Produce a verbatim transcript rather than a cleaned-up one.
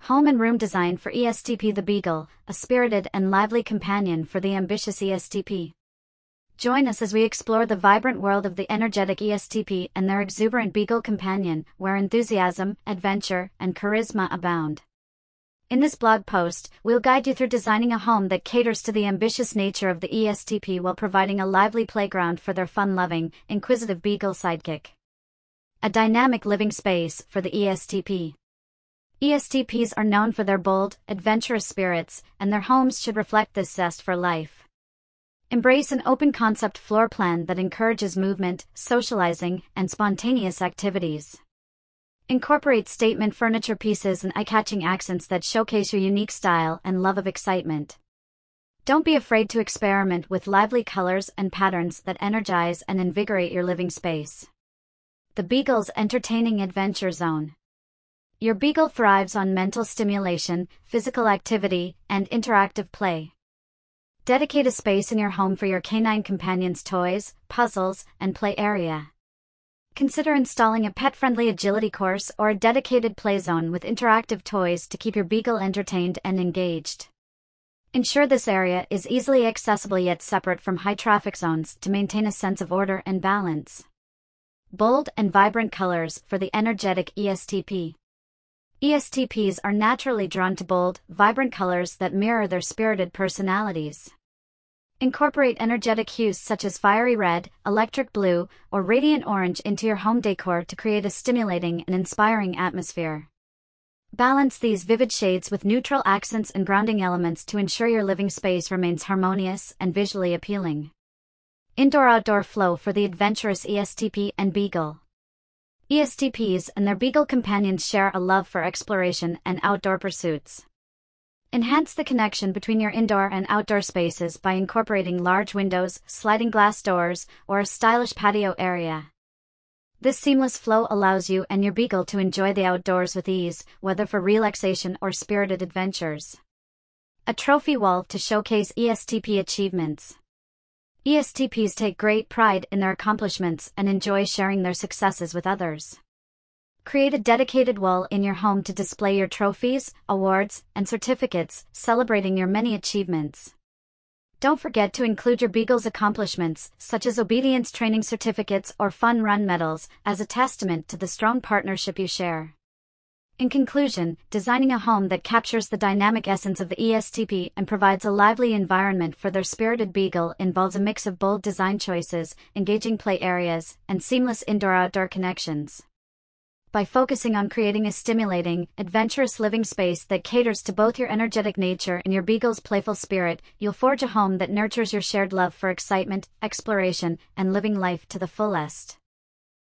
Home and room design for E S T P the Beagle, a spirited and lively companion for the ambitious E S T P. Join us as we explore the vibrant world of the energetic E S T P and their exuberant Beagle companion, where enthusiasm, adventure, and charisma abound. In this blog post, we'll guide you through designing a home that caters to the ambitious nature of the E S T P while providing a lively playground for their fun-loving, inquisitive Beagle sidekick. A dynamic living space for the E S T P. E S T Ps are known for their bold, adventurous spirits, and their homes should reflect this zest for life. Embrace an open-concept floor plan that encourages movement, socializing, and spontaneous activities. Incorporate statement furniture pieces and eye-catching accents that showcase your unique style and love of excitement. Don't be afraid to experiment with lively colors and patterns that energize and invigorate your living space. The Beagle's entertaining adventure zone. Your Beagle thrives on mental stimulation, physical activity, and interactive play. Dedicate a space in your home for your canine companion's toys, puzzles, and play area. Consider installing a pet-friendly agility course or a dedicated play zone with interactive toys to keep your Beagle entertained and engaged. Ensure this area is easily accessible yet separate from high-traffic zones to maintain a sense of order and balance. Bold and vibrant colors for the energetic E S T P. E S T Ps are naturally drawn to bold, vibrant colors that mirror their spirited personalities. Incorporate energetic hues such as fiery red, electric blue, or radiant orange into your home decor to create a stimulating and inspiring atmosphere. Balance these vivid shades with neutral accents and grounding elements to ensure your living space remains harmonious and visually appealing. Indoor-outdoor flow for the adventurous E S T P and Beagle. E S T Ps and their Beagle companions share a love for exploration and outdoor pursuits. Enhance the connection between your indoor and outdoor spaces by incorporating large windows, sliding glass doors, or a stylish patio area. This seamless flow allows you and your Beagle to enjoy the outdoors with ease, whether for relaxation or spirited adventures. A trophy wall to showcase E S T P achievements. E S T Ps take great pride in their accomplishments and enjoy sharing their successes with others. Create a dedicated wall in your home to display your trophies, awards, and certificates, celebrating your many achievements. Don't forget to include your Beagle's accomplishments, such as obedience training certificates or fun run medals, as a testament to the strong partnership you share. In conclusion, designing a home that captures the dynamic essence of the E S T P and provides a lively environment for their spirited Beagle involves a mix of bold design choices, engaging play areas, and seamless indoor-outdoor connections. By focusing on creating a stimulating, adventurous living space that caters to both your energetic nature and your Beagle's playful spirit, you'll forge a home that nurtures your shared love for excitement, exploration, and living life to the fullest.